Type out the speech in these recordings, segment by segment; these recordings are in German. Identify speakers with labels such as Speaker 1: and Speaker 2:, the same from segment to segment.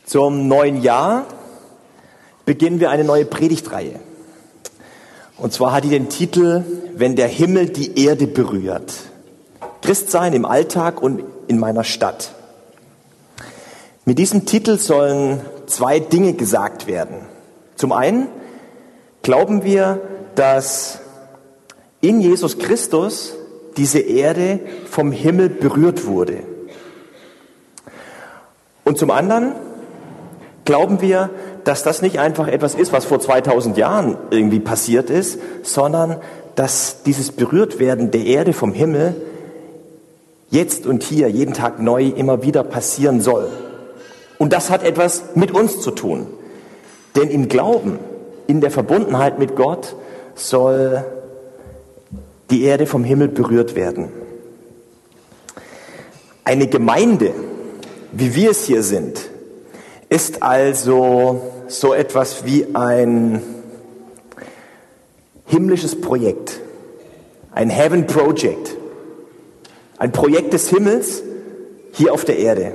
Speaker 1: Zum neuen Jahr beginnen wir eine neue Predigtreihe. Und zwar hat die den Titel "Wenn der Himmel die Erde berührt". Christsein im Alltag und in meiner Stadt. Mit diesem Titel sollen zwei Dinge gesagt werden. Zum einen glauben wir, dass in Jesus Christus diese Erde vom Himmel berührt wurde. Und zum anderen glauben wir, dass das nicht einfach etwas ist, was vor 2000 Jahren irgendwie passiert ist, sondern dass dieses Berührtwerden der Erde vom Himmel jetzt und hier, jeden Tag neu, immer wieder passieren soll. Und das hat etwas mit uns zu tun. Denn im Glauben, in der Verbundenheit mit Gott, soll die Erde vom Himmel berührt werden. Eine Gemeinde, wie wir es hier sind, ist also so etwas wie ein himmlisches Projekt, ein Heaven Project, ein Projekt des Himmels hier auf der Erde.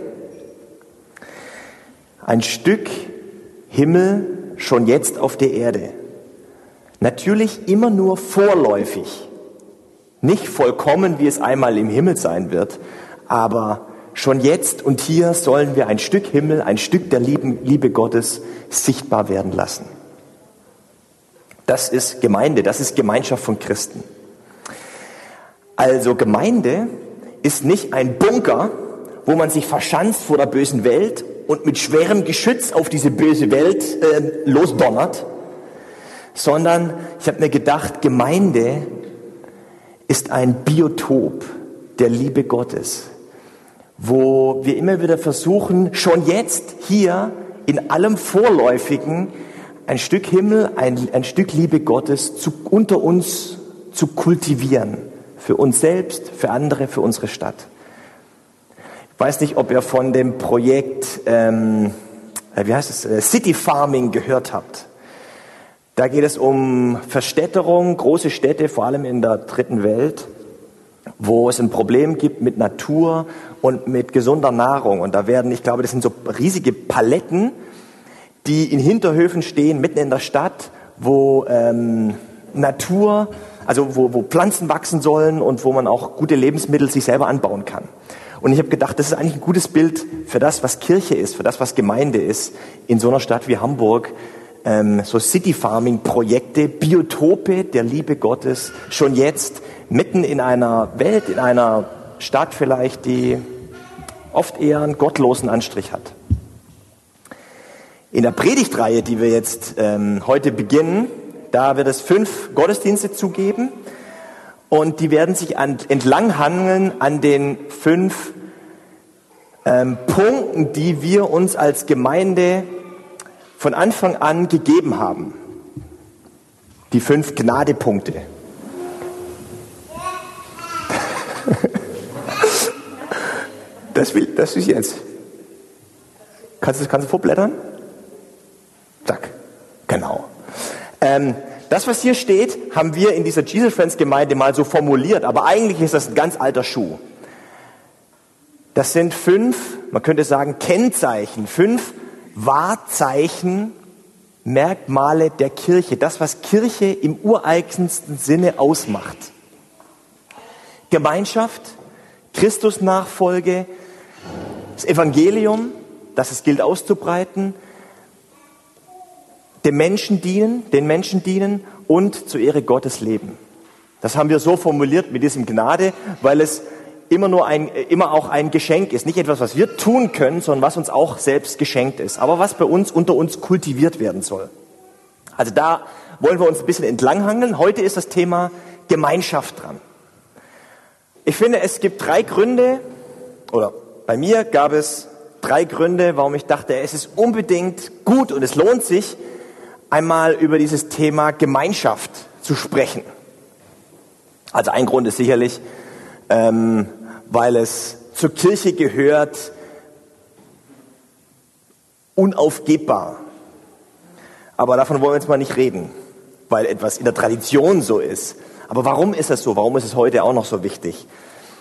Speaker 1: Ein Stück Himmel schon jetzt auf der Erde. Natürlich immer nur vorläufig, nicht vollkommen, wie es einmal im Himmel sein wird, aber schon jetzt und hier sollen wir ein Stück Himmel, ein Stück der Liebe Gottes sichtbar werden lassen. Das ist Gemeinde, das ist Gemeinschaft von Christen. Also Gemeinde ist nicht ein Bunker, wo man sich verschanzt vor der bösen Welt und mit schwerem Geschütz auf diese böse Welt losdonnert, sondern ich habe mir gedacht, Gemeinde ist ein Biotop der Liebe Gottes, wo wir immer wieder versuchen, schon jetzt hier in allem Vorläufigen ein Stück Himmel, ein Stück Liebe Gottes unter uns zu kultivieren. Für uns selbst, für andere, für unsere Stadt. Ich weiß nicht, ob ihr von dem Projekt, City Farming gehört habt. Da geht es um Verstädterung, große Städte, vor allem in der dritten Welt, wo es ein Problem gibt mit Natur und mit gesunder Nahrung. Und da werden, ich glaube, das sind so riesige Paletten, die in Hinterhöfen stehen, mitten in der Stadt, wo Natur, also wo Pflanzen wachsen sollen und wo man auch gute Lebensmittel sich selber anbauen kann. Und ich habe gedacht, das ist eigentlich ein gutes Bild für das, was Kirche ist, für das, was Gemeinde ist, in so einer Stadt wie Hamburg. So City-Farming-Projekte, Biotope der Liebe Gottes, schon jetzt mitten in einer Welt, in einer Stadt vielleicht, die oft eher einen gottlosen Anstrich hat. In der Predigtreihe, die wir jetzt heute beginnen, da wird es 5 Gottesdienste zugeben und die werden sich entlanghangeln an den 5 Punkten, die wir uns als Gemeinde von Anfang an gegeben haben. Die 5 Gnadepunkte. Das ist jetzt. Kannst du vorblättern? Zack. Genau. Das, was hier steht, haben wir in dieser Jesus Friends Gemeinde mal so formuliert, aber eigentlich ist das ein ganz alter Schuh. Das sind 5, man könnte sagen, Kennzeichen, 5 Wahrzeichen, Merkmale der Kirche, das, was Kirche im ureigensten Sinne ausmacht. Gemeinschaft, Christusnachfolge, das Evangelium, das es gilt auszubreiten, den Menschen dienen und zur Ehre Gottes leben. Das haben wir so formuliert mit diesem Gnade, weil es immer auch ein Geschenk ist. Nicht etwas, was wir tun können, sondern was uns auch selbst geschenkt ist. Aber was bei uns unter uns kultiviert werden soll. Also da wollen wir uns ein bisschen entlanghangeln. Heute ist das Thema Gemeinschaft dran. Ich finde, es gibt 3 Gründe, oder bei mir gab es 3 Gründe, warum ich dachte, es ist unbedingt gut und es lohnt sich, einmal über dieses Thema Gemeinschaft zu sprechen. Also ein Grund ist sicherlich, weil es zur Kirche gehört, unaufgebbar. Aber davon wollen wir jetzt mal nicht reden, weil etwas in der Tradition so ist. Aber warum ist das so? Warum ist es heute auch noch so wichtig?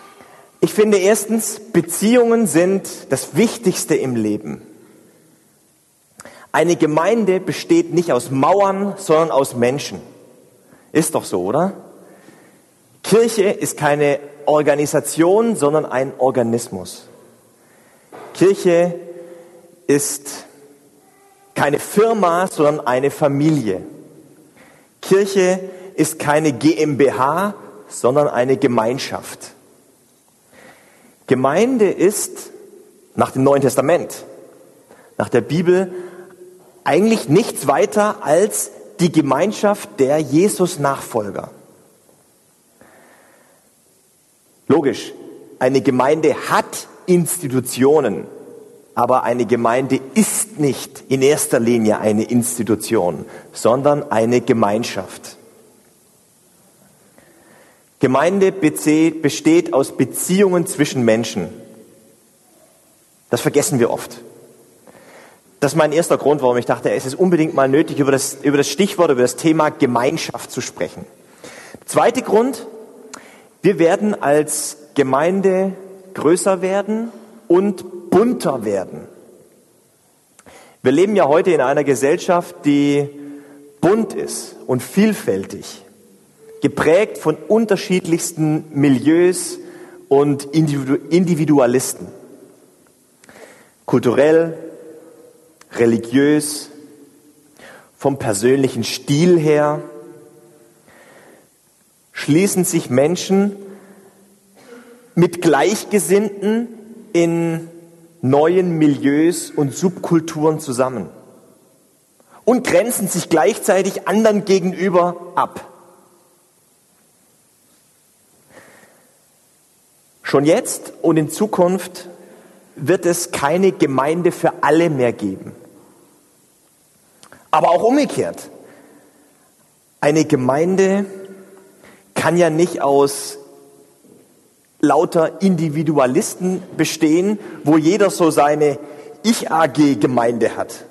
Speaker 1: Ich finde erstens, Beziehungen sind das Wichtigste im Leben. Eine Gemeinde besteht nicht aus Mauern, sondern aus Menschen. Ist doch so, oder? Kirche ist keine Organisation, sondern ein Organismus. Kirche ist keine Firma, sondern eine Familie. Kirche ist keine GmbH, sondern eine Gemeinschaft. Gemeinde ist nach dem Neuen Testament, nach der Bibel, eigentlich nichts weiter als die Gemeinschaft der Jesus-Nachfolger. Logisch, eine Gemeinde hat Institutionen, aber eine Gemeinde ist nicht in erster Linie eine Institution, sondern eine Gemeinschaft. Gemeinde besteht aus Beziehungen zwischen Menschen. Das vergessen wir oft. Das ist mein erster Grund, warum ich dachte, es ist unbedingt mal nötig, über das Stichwort, über das Thema Gemeinschaft zu sprechen. Zweiter Grund, wir werden als Gemeinde größer werden und bunter werden. Wir leben ja heute in einer Gesellschaft, die bunt ist und vielfältig, geprägt von unterschiedlichsten Milieus und Individualisten. Kulturell, religiös, vom persönlichen Stil her, schließen sich Menschen mit Gleichgesinnten in neuen Milieus und Subkulturen zusammen und grenzen sich gleichzeitig anderen gegenüber ab. Schon jetzt und in Zukunft wird es keine Gemeinde für alle mehr geben. Aber auch umgekehrt. Eine Gemeinde kann ja nicht aus lauter Individualisten bestehen, wo jeder so seine Ich-AG-Gemeinde hat.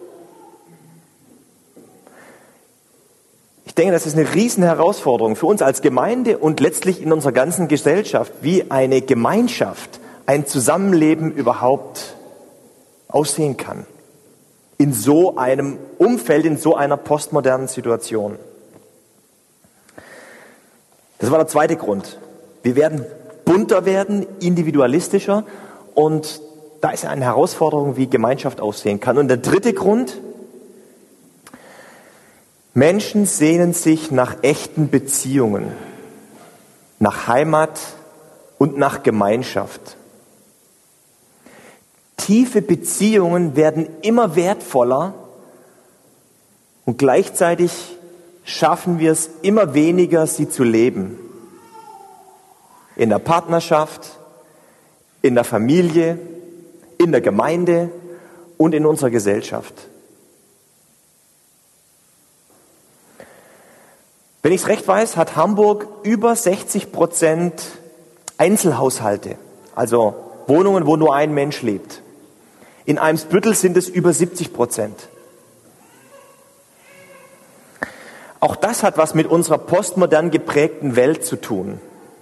Speaker 1: Ich denke, das ist eine riesen Herausforderung für uns als Gemeinde und letztlich in unserer ganzen Gesellschaft, wie eine Gemeinschaft, ein Zusammenleben überhaupt aussehen kann. In so einem Umfeld, in so einer postmodernen Situation. Das war der zweite Grund. Wir werden bunter werden, individualistischer und da ist eine Herausforderung, wie Gemeinschaft aussehen kann. Und der dritte Grund, Menschen sehnen sich nach echten Beziehungen, nach Heimat und nach Gemeinschaft. Tiefe Beziehungen werden immer wertvoller und gleichzeitig schaffen wir es immer weniger, sie zu leben. In der Partnerschaft, in der Familie, in der Gemeinde und in unserer Gesellschaft. Wenn ich es recht weiß, hat Hamburg über 60% Einzelhaushalte, also Wohnungen, wo nur ein Mensch lebt. In Eimsbüttel sind es über 70%. Auch das hat was mit unserer postmodern geprägten Welt zu tun.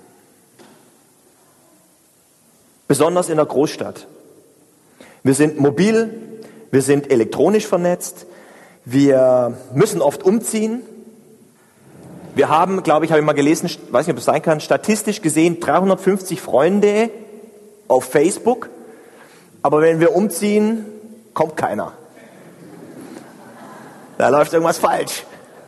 Speaker 1: Besonders in der Großstadt. Wir sind mobil, wir sind elektronisch vernetzt, wir müssen oft umziehen. Wir haben, glaube ich, habe ich mal gelesen, weiß nicht, ob es sein kann, statistisch gesehen 350 Freunde auf Facebook. Aber wenn wir umziehen, kommt keiner. Da läuft irgendwas falsch.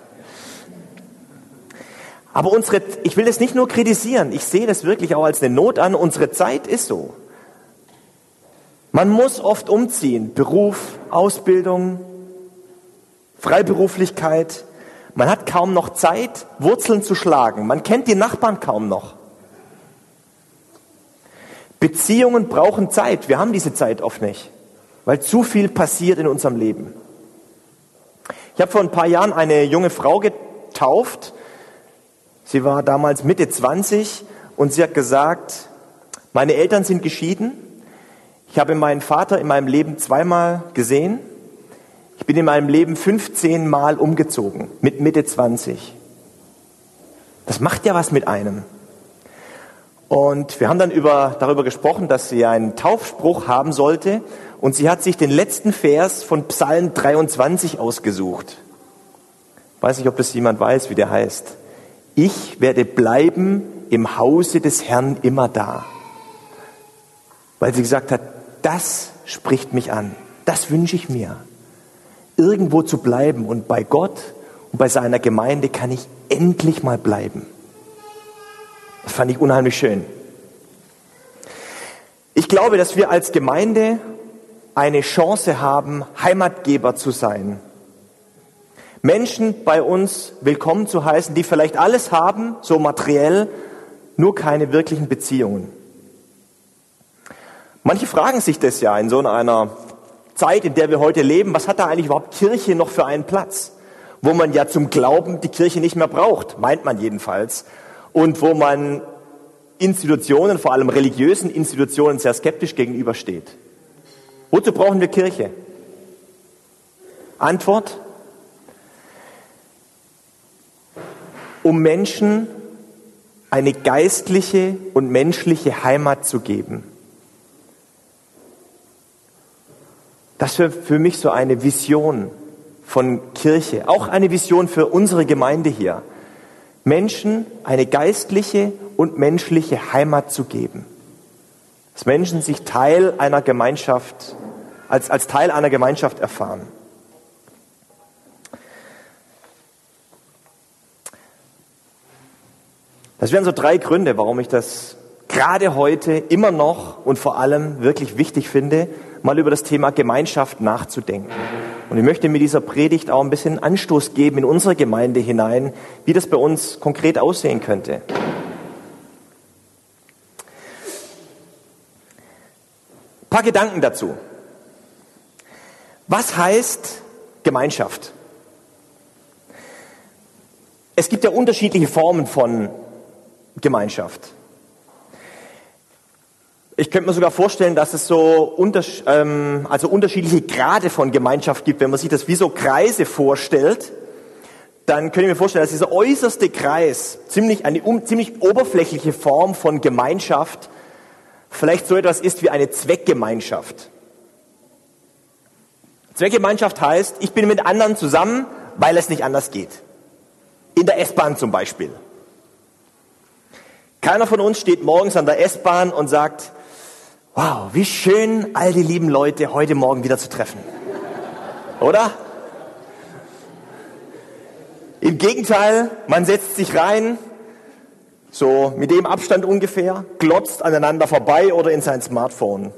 Speaker 1: Aber ich will das nicht nur kritisieren, ich sehe das wirklich auch als eine Not an. Unsere Zeit ist so. Man muss oft umziehen. Beruf, Ausbildung, Freiberuflichkeit. Man hat kaum noch Zeit, Wurzeln zu schlagen. Man kennt die Nachbarn kaum noch. Beziehungen brauchen Zeit. Wir haben diese Zeit oft nicht, weil zu viel passiert in unserem Leben. Ich habe vor ein paar Jahren eine junge Frau getauft. Sie war damals Mitte 20 und sie hat gesagt, meine Eltern sind geschieden. Ich habe meinen Vater in meinem Leben 2-mal gesehen. Ich bin in meinem Leben 15 Mal umgezogen, mit Mitte 20. Das macht ja was mit einem. Und wir haben dann darüber gesprochen, dass sie einen Taufspruch haben sollte. Und sie hat sich den letzten Vers von Psalm 23 ausgesucht. Ich weiß nicht, ob das jemand weiß, wie der heißt. Ich werde bleiben im Hause des Herrn immer da. Weil sie gesagt hat, das spricht mich an. Das wünsche ich mir. Irgendwo zu bleiben und bei Gott und bei seiner Gemeinde kann ich endlich mal bleiben. Das fand ich unheimlich schön. Ich glaube, dass wir als Gemeinde eine Chance haben, Heimatgeber zu sein. Menschen bei uns willkommen zu heißen, die vielleicht alles haben, so materiell, nur keine wirklichen Beziehungen. Manche fragen sich das ja in so einer Zeit, in der wir heute leben, was hat da eigentlich überhaupt Kirche noch für einen Platz? Wo man ja zum Glauben die Kirche nicht mehr braucht, meint man jedenfalls. Und wo man Institutionen, vor allem religiösen Institutionen, sehr skeptisch gegenübersteht. Wozu brauchen wir Kirche? Antwort: Um Menschen eine geistliche und menschliche Heimat zu geben. Das wäre für mich so eine Vision von Kirche, auch eine Vision für unsere Gemeinde hier. Menschen eine geistliche und menschliche Heimat zu geben. Dass Menschen sich Teil einer Gemeinschaft, als Teil einer Gemeinschaft erfahren. Das wären so 3 Gründe, warum ich das gerade heute immer noch und vor allem wirklich wichtig finde, mal über das Thema Gemeinschaft nachzudenken. Und ich möchte mit dieser Predigt auch ein bisschen Anstoß geben in unsere Gemeinde hinein, wie das bei uns konkret aussehen könnte. Ein paar Gedanken dazu. Was heißt Gemeinschaft? Es gibt ja unterschiedliche Formen von Gemeinschaft. Ich könnte mir sogar vorstellen, dass es so unterschiedliche Grade von Gemeinschaft gibt. Wenn man sich das wie so Kreise vorstellt, dann könnte ich mir vorstellen, dass dieser äußerste Kreis eine ziemlich oberflächliche Form von Gemeinschaft vielleicht so etwas ist wie eine Zweckgemeinschaft. Zweckgemeinschaft heißt, ich bin mit anderen zusammen, weil es nicht anders geht. In der S-Bahn zum Beispiel. Keiner von uns steht morgens an der S-Bahn und sagt, wow, wie schön, all die lieben Leute heute Morgen wieder zu treffen. Oder? Im Gegenteil, man setzt sich rein, so mit dem Abstand ungefähr, glotzt aneinander vorbei oder in sein Smartphone.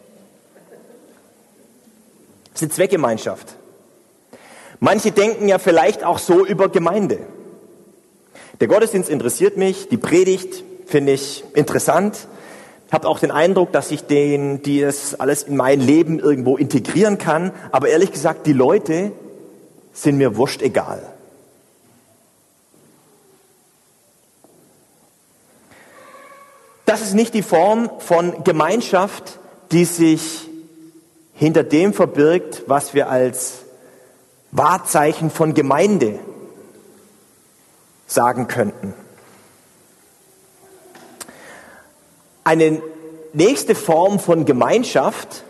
Speaker 1: Das ist eine Zweckgemeinschaft. Manche denken ja vielleicht auch so über Gemeinde. Der Gottesdienst interessiert mich, die Predigt finde ich interessant. Ich habe auch den Eindruck, dass ich die es alles in mein Leben irgendwo integrieren kann. Aber ehrlich gesagt, die Leute sind mir wurscht egal. Das ist nicht die Form von Gemeinschaft, die sich hinter dem verbirgt, was wir als Wahrzeichen von Gemeinde sagen könnten. Eine nächste Form von Gemeinschaft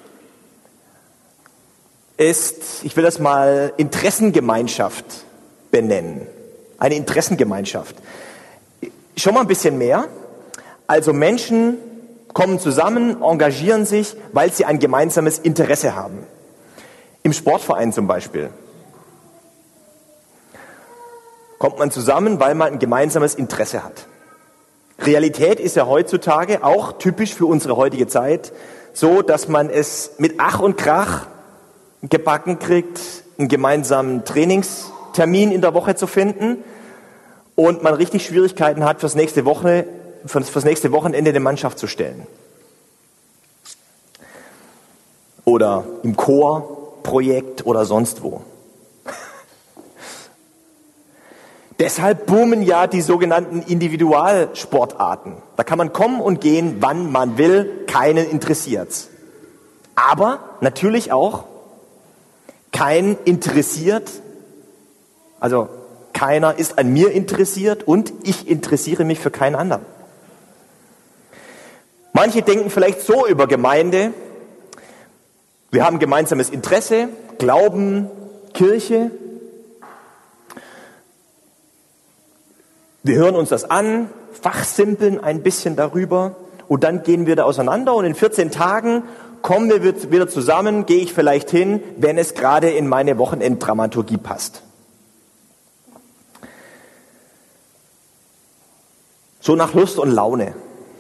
Speaker 1: ist, ich will das mal Interessengemeinschaft benennen. Eine Interessengemeinschaft. Schon mal ein bisschen mehr. Also Menschen kommen zusammen, engagieren sich, weil sie ein gemeinsames Interesse haben. Im Sportverein zum Beispiel. Kommt man zusammen, weil man ein gemeinsames Interesse hat. Realität ist ja heutzutage auch typisch für unsere heutige Zeit so, dass man es mit Ach und Krach gebacken kriegt, einen gemeinsamen Trainingstermin in der Woche zu finden und man richtig Schwierigkeiten hat, fürs nächste Wochenende eine Mannschaft zu stellen. Oder im Chorprojekt oder sonst wo. Deshalb boomen ja die sogenannten Individualsportarten. Da kann man kommen und gehen, wann man will, keinen interessiert's. Aber natürlich auch kein interessiert, also keiner ist an mir interessiert und ich interessiere mich für keinen anderen. Manche denken vielleicht so über Gemeinde: Wir haben gemeinsames Interesse, Glauben, Kirche. Wir hören uns das an, fachsimpeln ein bisschen darüber und dann gehen wir da auseinander und in 14 Tagen kommen wir wieder zusammen, gehe ich vielleicht hin, wenn es gerade in meine Wochenenddramaturgie passt. So nach Lust und Laune.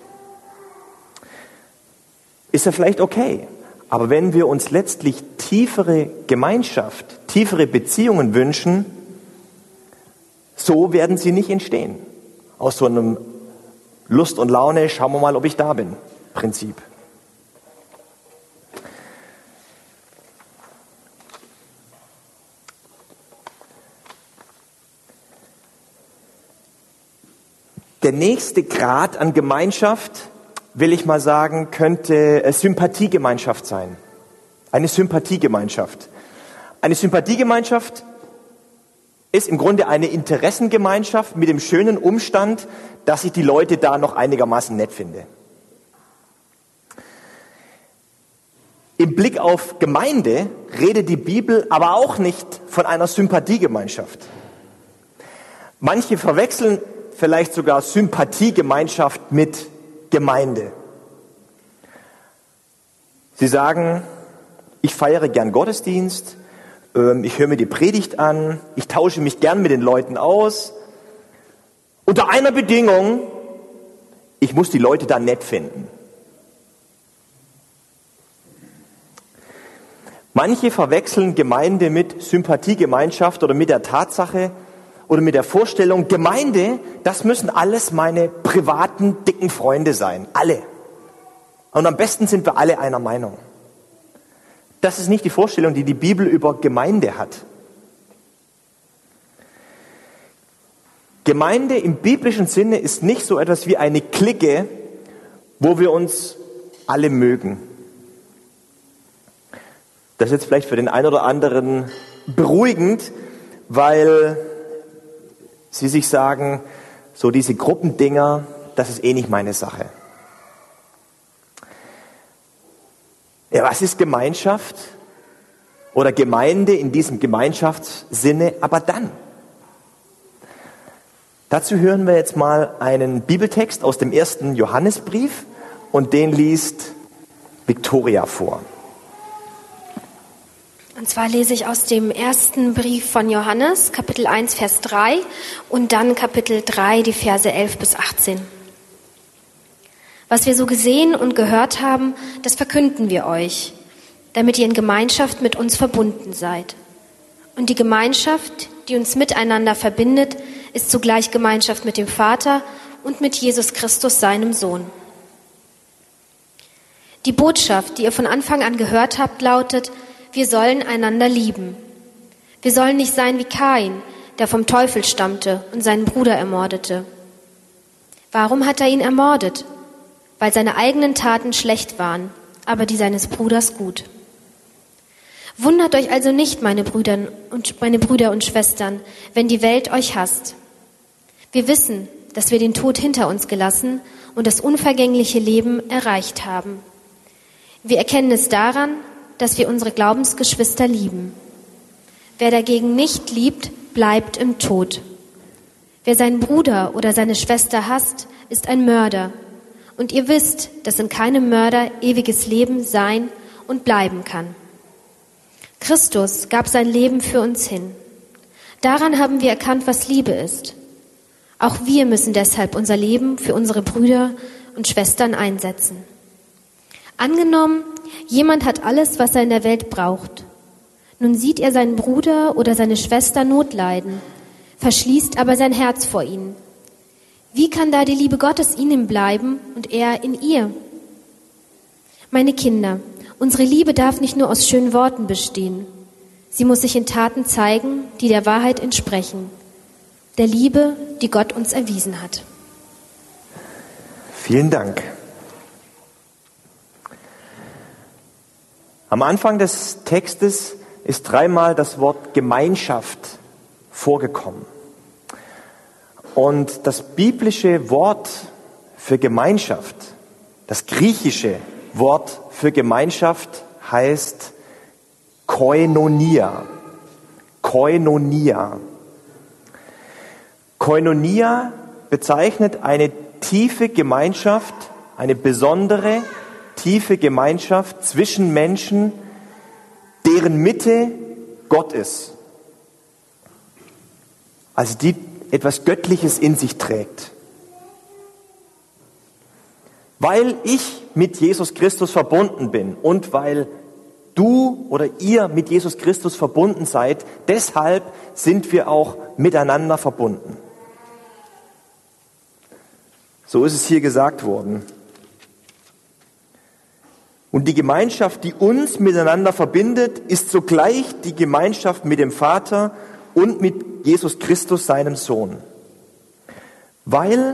Speaker 1: Ist ja vielleicht okay. Aber wenn wir uns letztlich tiefere Gemeinschaft, tiefere Beziehungen wünschen, so werden sie nicht entstehen. Aus so einem Lust und Laune, schauen wir mal, ob ich da bin, Prinzip. Der nächste Grad an Gemeinschaft, will ich mal sagen, könnte Sympathiegemeinschaft sein. Eine Sympathiegemeinschaft. Eine Sympathiegemeinschaft ist im Grunde eine Interessengemeinschaft mit dem schönen Umstand, dass ich die Leute da noch einigermaßen nett finde. Im Blick auf Gemeinde redet die Bibel aber auch nicht von einer Sympathiegemeinschaft. Manche verwechseln vielleicht sogar Sympathiegemeinschaft mit Gemeinde. Sie sagen, ich feiere gern Gottesdienst, ich höre mir die Predigt an, ich tausche mich gern mit den Leuten aus. Unter einer Bedingung: Ich muss die Leute da nett finden. Manche verwechseln Gemeinde mit Sympathiegemeinschaft oder mit der Tatsache oder mit der Vorstellung, Gemeinde, das müssen alles meine privaten, dicken Freunde sein. Alle. Und am besten sind wir alle einer Meinung. Das ist nicht die Vorstellung, die die Bibel über Gemeinde hat. Gemeinde im biblischen Sinne ist nicht so etwas wie eine Clique, wo wir uns alle mögen. Das ist jetzt vielleicht für den einen oder anderen beruhigend, weil sie sich sagen, so diese Gruppendinger, das ist eh nicht meine Sache. Ja, was ist Gemeinschaft oder Gemeinde in diesem Gemeinschaftssinne aber dann? Dazu hören wir jetzt mal einen Bibeltext aus dem 1. Johannesbrief und den liest Victoria vor.
Speaker 2: Und zwar lese ich aus dem ersten Brief von Johannes, Kapitel 1, Vers 3 und dann Kapitel 3, die Verse 11 bis 18. Was wir so gesehen und gehört haben, das verkünden wir euch, damit ihr in Gemeinschaft mit uns verbunden seid. Und die Gemeinschaft, die uns miteinander verbindet, ist zugleich Gemeinschaft mit dem Vater und mit Jesus Christus, seinem Sohn. Die Botschaft, die ihr von Anfang an gehört habt, lautet: Wir sollen einander lieben. Wir sollen nicht sein wie Kain, der vom Teufel stammte und seinen Bruder ermordete. Warum hat er ihn ermordet? Weil seine eigenen Taten schlecht waren, aber die seines Bruders gut. Wundert euch also nicht, meine Brüder und Schwestern, wenn die Welt euch hasst. Wir wissen, dass wir den Tod hinter uns gelassen und das unvergängliche Leben erreicht haben. Wir erkennen es daran, dass wir unsere Glaubensgeschwister lieben. Wer dagegen nicht liebt, bleibt im Tod. Wer seinen Bruder oder seine Schwester hasst, ist ein Mörder. Und ihr wisst, dass in keinem Mörder ewiges Leben sein und bleiben kann. Christus gab sein Leben für uns hin. Daran haben wir erkannt, was Liebe ist. Auch wir müssen deshalb unser Leben für unsere Brüder und Schwestern einsetzen. Angenommen, jemand hat alles, was er in der Welt braucht. Nun sieht er seinen Bruder oder seine Schwester Not leiden, verschließt aber sein Herz vor ihnen. Wie kann da die Liebe Gottes in ihm bleiben und er in ihr? Meine Kinder, unsere Liebe darf nicht nur aus schönen Worten bestehen. Sie muss sich in Taten zeigen, die der Wahrheit entsprechen. Der Liebe, die Gott uns erwiesen hat.
Speaker 1: Vielen Dank. Am Anfang des Textes ist dreimal das Wort Gemeinschaft vorgekommen. Und das biblische Wort für Gemeinschaft, Das griechische Wort für Gemeinschaft heißt Koinonia. Koinonia. Koinonia bezeichnet eine tiefe Gemeinschaft, eine besondere, tiefe Gemeinschaft zwischen Menschen, deren Mitte Gott ist. Also die etwas Göttliches in sich trägt. Weil ich mit Jesus Christus verbunden bin und weil du oder ihr mit Jesus Christus verbunden seid, deshalb sind wir auch miteinander verbunden. So ist es hier gesagt worden. Und die Gemeinschaft, die uns miteinander verbindet, ist zugleich die Gemeinschaft mit dem Vater und mit Jesus Christus, seinem Sohn. Weil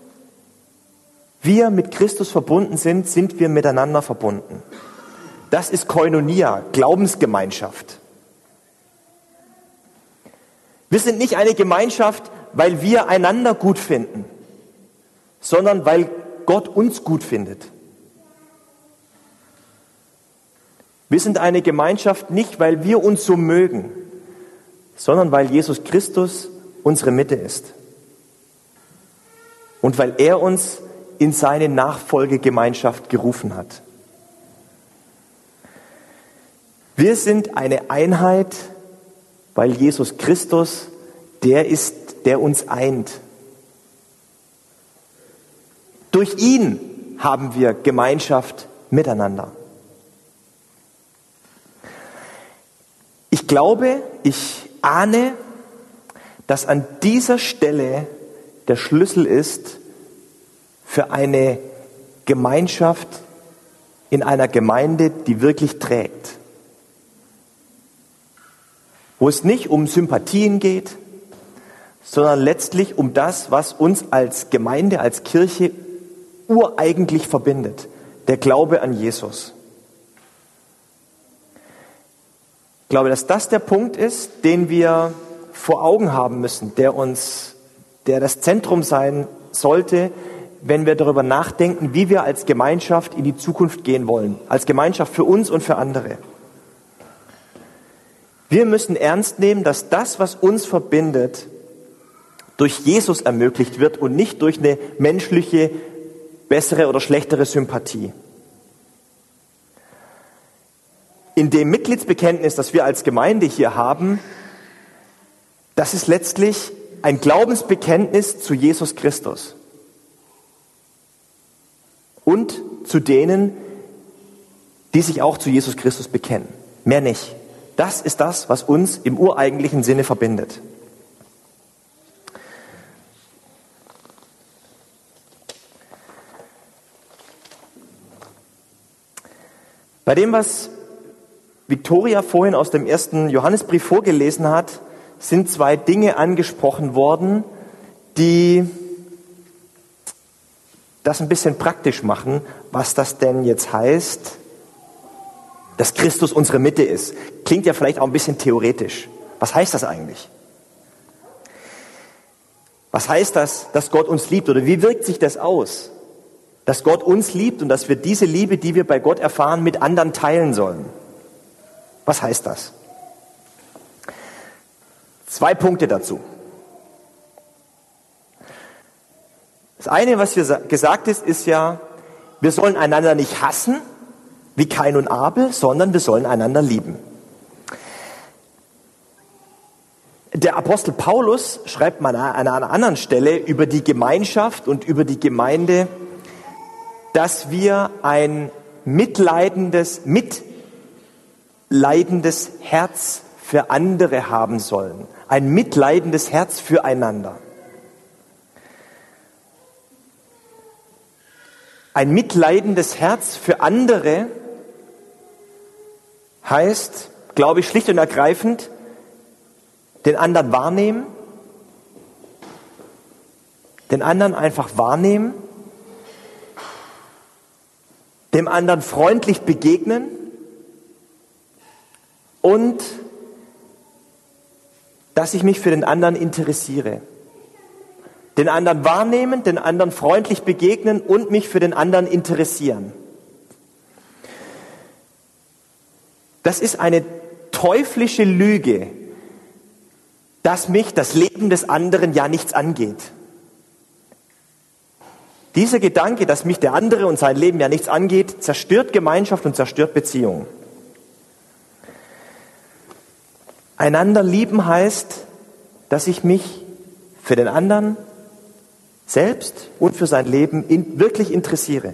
Speaker 1: wir mit Christus verbunden sind, sind wir miteinander verbunden. Das ist Koinonia, Glaubensgemeinschaft. Wir sind nicht eine Gemeinschaft, weil wir einander gut finden, sondern weil Gott uns gut findet. Wir sind eine Gemeinschaft nicht, weil wir uns so mögen, sondern weil Jesus Christus unsere Mitte ist. Und weil er uns in seine Nachfolgegemeinschaft gerufen hat. Wir sind eine Einheit, weil Jesus Christus der ist, der uns eint. Durch ihn haben wir Gemeinschaft miteinander. Ich glaube, ich ahne, dass an dieser Stelle der Schlüssel ist für eine Gemeinschaft in einer Gemeinde, die wirklich trägt. Wo es nicht um Sympathien geht, sondern letztlich um das, was uns als Gemeinde, als Kirche ureigentlich verbindet. Der Glaube an Jesus. Ich glaube, dass das der Punkt ist, den wir vor Augen haben müssen, der das Zentrum sein sollte, wenn wir darüber nachdenken, wie wir als Gemeinschaft in die Zukunft gehen wollen. Als Gemeinschaft für uns und für andere. Wir müssen ernst nehmen, dass das, was uns verbindet, durch Jesus ermöglicht wird und nicht durch eine menschliche, bessere oder schlechtere Sympathie. In dem Mitgliedsbekenntnis, das wir als Gemeinde hier haben, das ist letztlich ein Glaubensbekenntnis zu Jesus Christus. Und zu denen, die sich auch zu Jesus Christus bekennen. Mehr nicht. Das ist das, was uns im ureigentlichen Sinne verbindet. Bei dem, was Victoria vorhin aus dem 1. Johannesbrief vorgelesen hat, sind zwei Dinge angesprochen worden, die das ein bisschen praktisch machen, was das denn jetzt heißt, dass Christus unsere Mitte ist. Klingt ja vielleicht auch ein bisschen theoretisch. Was heißt das eigentlich? Was heißt das, dass Gott uns liebt? Oder wie wirkt sich das aus? Dass Gott uns liebt und dass wir diese Liebe, die wir bei Gott erfahren, mit anderen teilen sollen. Was heißt das? 2 Punkte dazu. Das eine, was hier gesagt ist, ist ja, wir sollen einander nicht hassen, wie Kain und Abel, sondern wir sollen einander lieben. Der Apostel Paulus schreibt mal an einer anderen Stelle über die Gemeinschaft und über die Gemeinde, dass wir ein mitleidendes Herz für andere haben sollen. Ein mitleidendes Herz füreinander. Ein mitleidendes Herz für andere heißt, glaube ich, schlicht und ergreifend, den anderen wahrnehmen, den anderen einfach wahrnehmen, dem anderen freundlich begegnen und dass ich mich für den anderen interessiere, Den anderen wahrnehmen, den anderen freundlich begegnen und mich für den anderen interessieren. Das ist eine teuflische Lüge, dass mich das Leben des anderen ja nichts angeht. Dieser Gedanke, dass mich der andere und sein Leben ja nichts angeht, zerstört Gemeinschaft und zerstört Beziehungen. Einander lieben heißt, dass ich mich für den anderen selbst und für sein Leben wirklich interessiere.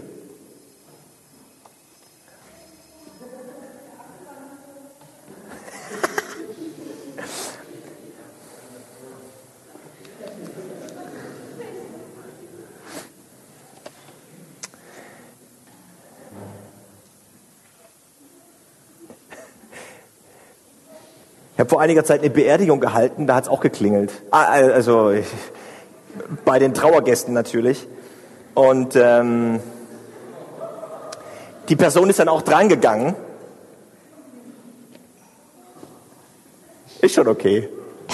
Speaker 1: Ich habe vor einiger Zeit eine Beerdigung gehalten, da hat es auch geklingelt. Also bei den Trauergästen natürlich. Und die Person ist dann auch drangegangen. Ist schon okay.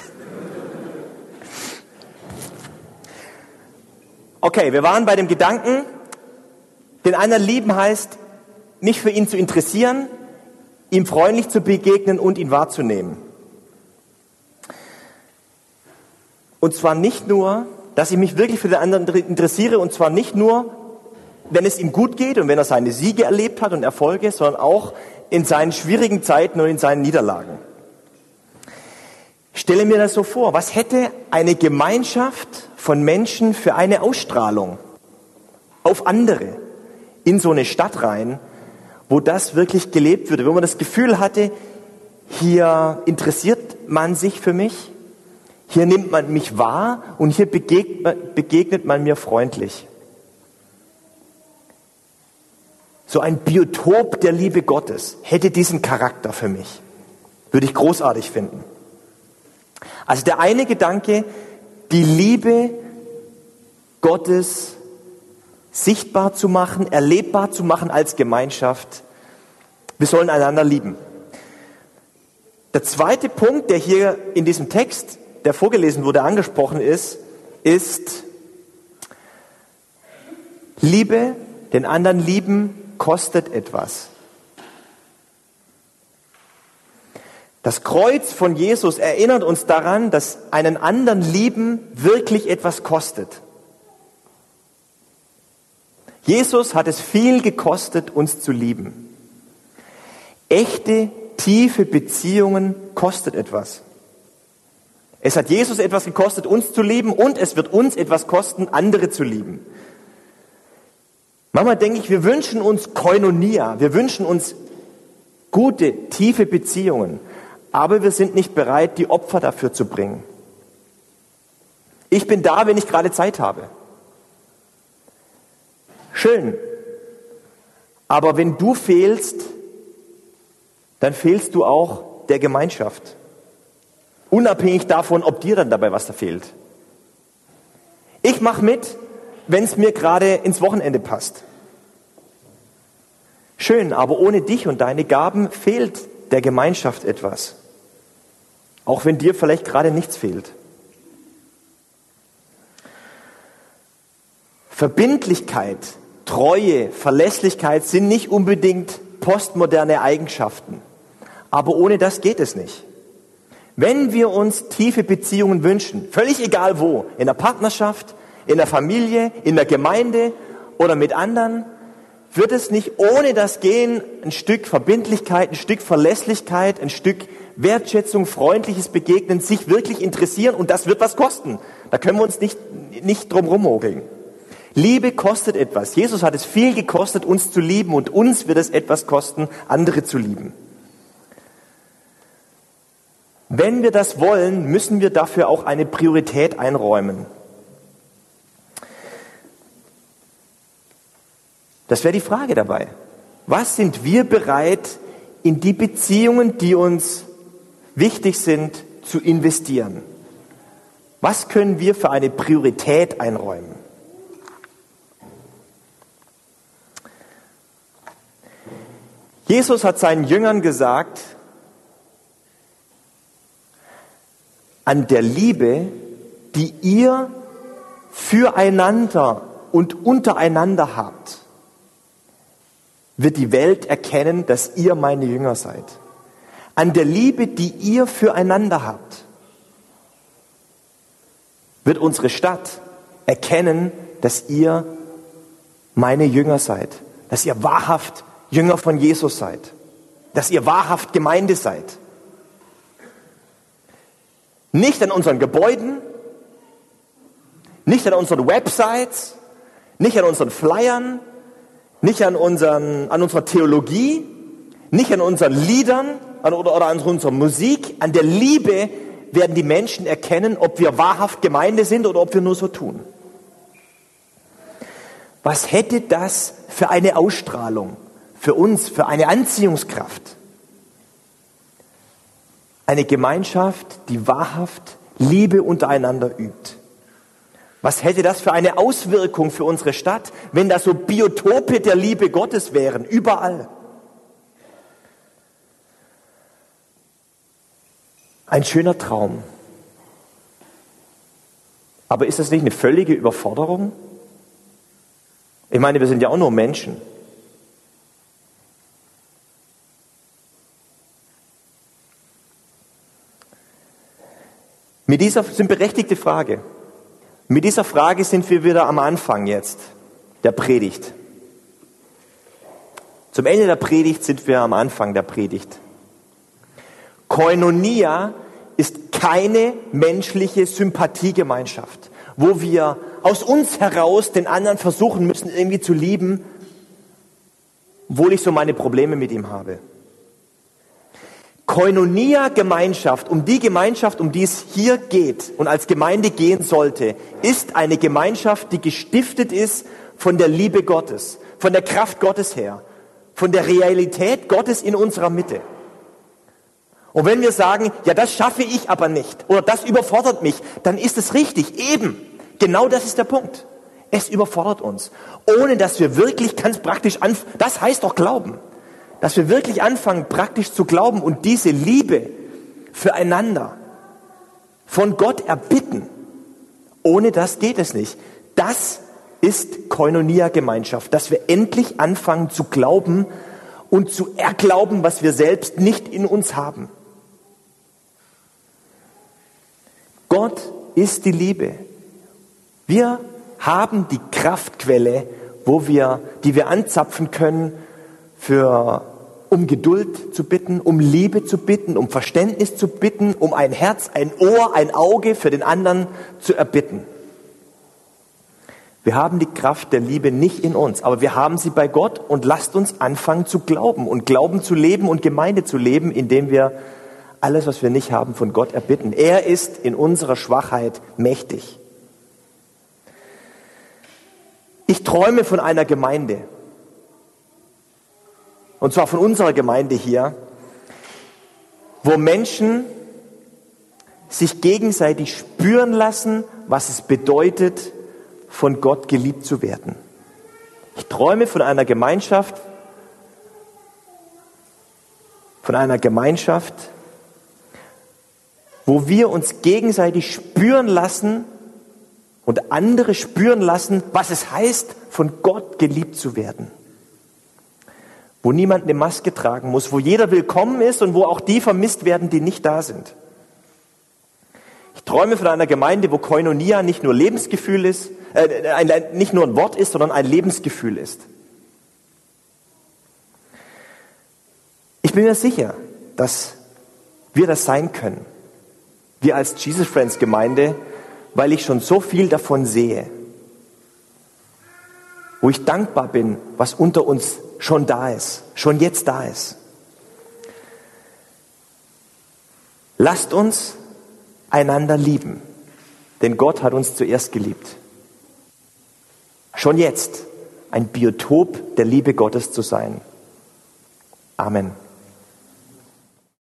Speaker 1: Okay, wir waren bei dem Gedanken, den anderen lieben heißt, mich für ihn zu interessieren, ihm freundlich zu begegnen und ihn wahrzunehmen. Und zwar nicht nur, dass ich mich wirklich für den anderen interessiere, und zwar nicht nur, wenn es ihm gut geht und wenn er seine Siege erlebt hat und Erfolge, sondern auch in seinen schwierigen Zeiten und in seinen Niederlagen. Ich stelle mir das so vor, was hätte eine Gemeinschaft von Menschen für eine Ausstrahlung auf andere in so eine Stadt rein, wo das wirklich gelebt würde, wo man das Gefühl hatte, hier interessiert man sich für mich, hier nimmt man mich wahr und hier begegnet man mir freundlich. So ein Biotop der Liebe Gottes hätte diesen Charakter für mich. Würde ich großartig finden. Also der eine Gedanke, die Liebe Gottes sichtbar zu machen, erlebbar zu machen als Gemeinschaft. Wir sollen einander lieben. Der zweite Punkt, der hier in diesem Text, der vorgelesen wurde, angesprochen ist Liebe, den anderen lieben, kostet etwas. Das Kreuz von Jesus erinnert uns daran, dass einen anderen lieben wirklich etwas kostet. Jesus hat es viel gekostet, uns zu lieben. Echte, tiefe Beziehungen kostet etwas. Es hat Jesus etwas gekostet, uns zu lieben, und es wird uns etwas kosten, andere zu lieben. Manchmal denke ich, wir wünschen uns Koinonia, wir wünschen uns gute, tiefe Beziehungen, aber wir sind nicht bereit, die Opfer dafür zu bringen. Ich bin da, wenn ich gerade Zeit habe. Schön, aber wenn du fehlst, dann fehlst du auch der Gemeinschaft. Unabhängig davon, ob dir dann dabei was da fehlt. Ich mache mit, wenn es mir gerade ins Wochenende passt. Schön, aber ohne dich und deine Gaben fehlt der Gemeinschaft etwas. Auch wenn dir vielleicht gerade nichts fehlt. Verbindlichkeit, Treue, Verlässlichkeit sind nicht unbedingt postmoderne Eigenschaften. Aber ohne das geht es nicht. Wenn wir uns tiefe Beziehungen wünschen, völlig egal wo, in der Partnerschaft, in der Familie, in der Gemeinde oder mit anderen, wird es nicht ohne das gehen, ein Stück Verbindlichkeit, ein Stück Verlässlichkeit, ein Stück Wertschätzung, freundliches Begegnen, sich wirklich interessieren, und das wird was kosten. Da können wir uns nicht drum rummogeln. Liebe kostet etwas. Jesus hat es viel gekostet, uns zu lieben, und uns wird es etwas kosten, andere zu lieben. Wenn wir das wollen, müssen wir dafür auch eine Priorität einräumen. Das wäre die Frage dabei. Was sind wir bereit, in die Beziehungen, die uns wichtig sind, zu investieren? Was können wir für eine Priorität einräumen? Jesus hat seinen Jüngern gesagt, an der Liebe, die ihr füreinander und untereinander habt, wird die Welt erkennen, dass ihr meine Jünger seid. An der Liebe, die ihr füreinander habt, wird unsere Stadt erkennen, dass ihr meine Jünger seid, dass ihr wahrhaft Jünger von Jesus seid, dass ihr wahrhaft Gemeinde seid. Nicht an unseren Gebäuden, nicht an unseren Websites, nicht an unseren Flyern, nicht an unserer Theologie, nicht an unseren Liedern oder an unserer Musik. An der Liebe werden die Menschen erkennen, ob wir wahrhaft Gemeinde sind oder ob wir nur so tun. Was hätte das für eine Ausstrahlung für uns, für eine Anziehungskraft? Eine Gemeinschaft, die wahrhaft Liebe untereinander übt. Was hätte das für eine Auswirkung für unsere Stadt, wenn da so Biotope der Liebe Gottes wären, überall? Ein schöner Traum. Aber ist das nicht eine völlige Überforderung? Ich meine, wir sind ja auch nur Menschen. Das ist eine berechtigte Frage. Mit dieser Frage sind wir wieder am Anfang jetzt der Predigt. Zum Ende der Predigt sind wir am Anfang der Predigt. Koinonia ist keine menschliche Sympathiegemeinschaft, wo wir aus uns heraus den anderen versuchen müssen, irgendwie zu lieben, obwohl ich so meine Probleme mit ihm habe. Koinonia-Gemeinschaft, um die es hier geht und als Gemeinde gehen sollte, ist eine Gemeinschaft, die gestiftet ist von der Liebe Gottes, von der Kraft Gottes her, von der Realität Gottes in unserer Mitte. Und wenn wir sagen, ja, das schaffe ich aber nicht oder das überfordert mich, dann ist es richtig, eben. Genau das ist der Punkt. Es überfordert uns, ohne dass wir wirklich ganz praktisch das heißt doch Glauben. Dass wir wirklich anfangen, praktisch zu glauben und diese Liebe füreinander von Gott erbitten. Ohne das geht es nicht. Das ist Koinonia-Gemeinschaft, dass wir endlich anfangen zu glauben und zu erglauben, was wir selbst nicht in uns haben. Gott ist die Liebe. Wir haben die Kraftquelle, die wir anzapfen können, um Geduld zu bitten, um Liebe zu bitten, um Verständnis zu bitten, um ein Herz, ein Ohr, ein Auge für den anderen zu erbitten. Wir haben die Kraft der Liebe nicht in uns, aber wir haben sie bei Gott und lasst uns anfangen zu glauben und Glauben zu leben und Gemeinde zu leben, indem wir alles, was wir nicht haben, von Gott erbitten. Er ist in unserer Schwachheit mächtig. Ich träume von einer Gemeinde. Und zwar von unserer Gemeinde hier, wo Menschen sich gegenseitig spüren lassen, was es bedeutet, von Gott geliebt zu werden. Ich träume von einer Gemeinschaft, wo wir uns gegenseitig spüren lassen und andere spüren lassen, was es heißt, von Gott geliebt zu werden. Wo niemand eine Maske tragen muss, wo jeder willkommen ist und wo auch die vermisst werden, die nicht da sind. Ich träume von einer Gemeinde, wo Koinonia nicht nur Lebensgefühl ist, nicht nur ein Wort ist, sondern ein Lebensgefühl ist. Ich bin mir sicher, dass wir das sein können. Wir als Jesus Friends Gemeinde, weil ich schon so viel davon sehe. Wo ich dankbar bin, was unter uns schon da ist, schon jetzt da ist. Lasst uns einander lieben, denn Gott hat uns zuerst geliebt. Schon jetzt ein Biotop der Liebe Gottes zu sein. Amen.